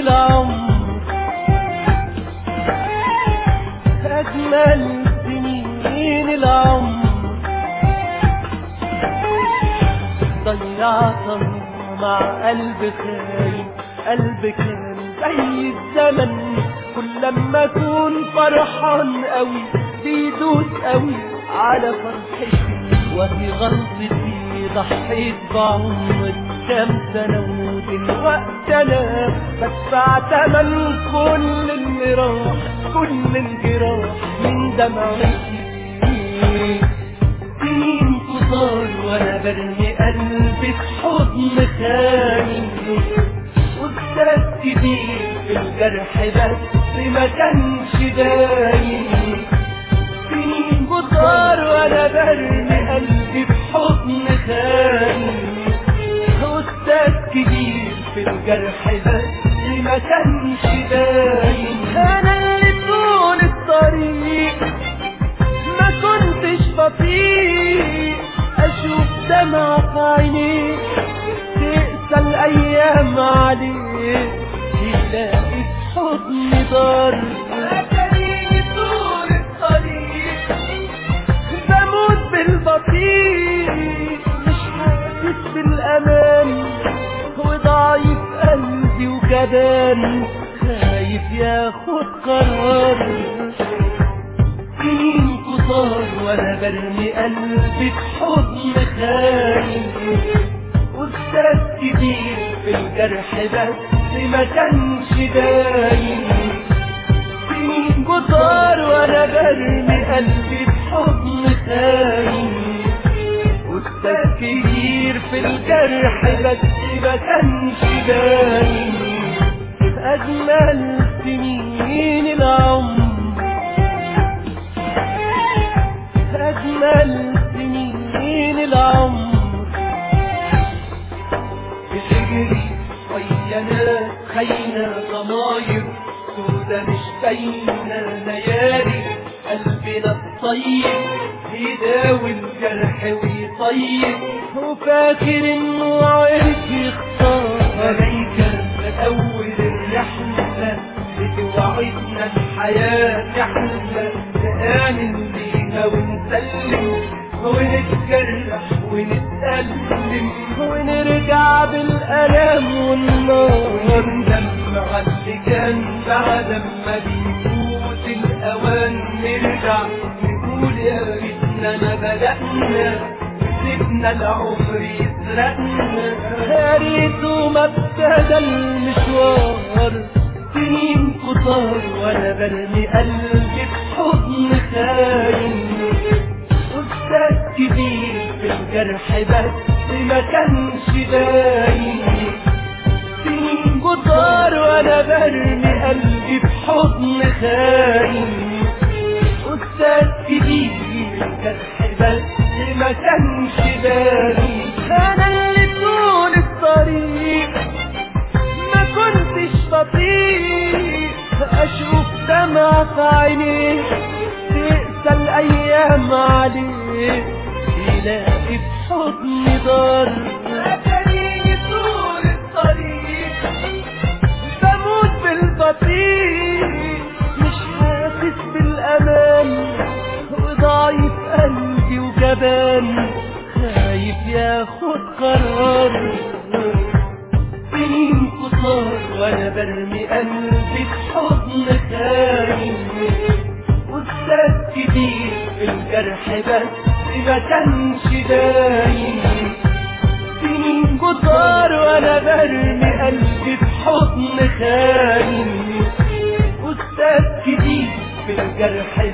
العمر، أجمل سنين العمر ضيعتها مع قلب خاين. قلب كان زي الزمن، كل لما اكون فرحان قوي بيدوس قوي على فرحتي، وهي غلطتي ضحيت بعمري كام سنة، ودلوقتي انا بدفع تمن كل اللي راح، كل الجراح من دمعتي. سنين كتار وانا برمي قلبي في حضن خاين، واستاذ كبير في الجرح بس ما كانش باين. سنين كتار وانا برمي قلبي في حضن خاين، واستاذ كبير في الجرح بس ما كانش باين. انا اللي طول الطريق ما كنتش بطيء اشوف دمع في عينيك، تقسى الايام عليك تلاقي في حضن دار. اتاريني طول الطريق بموت بالبطيء، مش حاسس بالامان، وضعيف قلبي وجبان خايف ياخد قرار. سنين كتار وانا برمي قلبي في حضن خاين، واستاذ كبير في الجرح بس ما كانش باين. سنين كتار وانا برمي قلبي في حضن خاين، واستاذ كبير في الجرح بس ما كانش باين. اجمل سنين العمر، أجمل سنين العمر بتجري ويا ناس خاينة، ضماير سودا مش باينة، ليالي قلبنا الطيب يداوي الجرح ويطيب، وفاكر انه عرف يختار ملايكة أول الرحلة بتوعدنا الحياة رحلة نآمن بيها ونسلم، ونتجرح ونتألم، ونرجع بالألم والنار، وندمع اللي كان بعد ما بيفوت الأوان، نرجع نقول يا ريتنا ما بدأنا، سيبنا العمر يسرقنا، يا ريته ما ابتدى المشوار. سنين كتار وانا برمي قلبي في حضن خاين، واستاذ كبير في الجرح بس ما كانش باين. سنين كتار وانا برمي قلبي في حضن خاين، واستاذ كبير في الجرح بس ما كانش باين. انا اللي طول الطريق ما كنتش بطيء اشوف دمع في عينيك، تقسى الايام عليك تلاقي في حضن دار. اتاريني طول الطريق بموت بالبطيء، مش حاسس بالامان، وضعيف قلبي وجبان خايف ياخد قرار. سنين كتار وانا برمي قلبي في حضن خاين، واستاذ كبير في الجرح بس ما كانش باين. سنين كتار وانا برمي قلبي في حضن خاين، واستاذ كبير في الجرح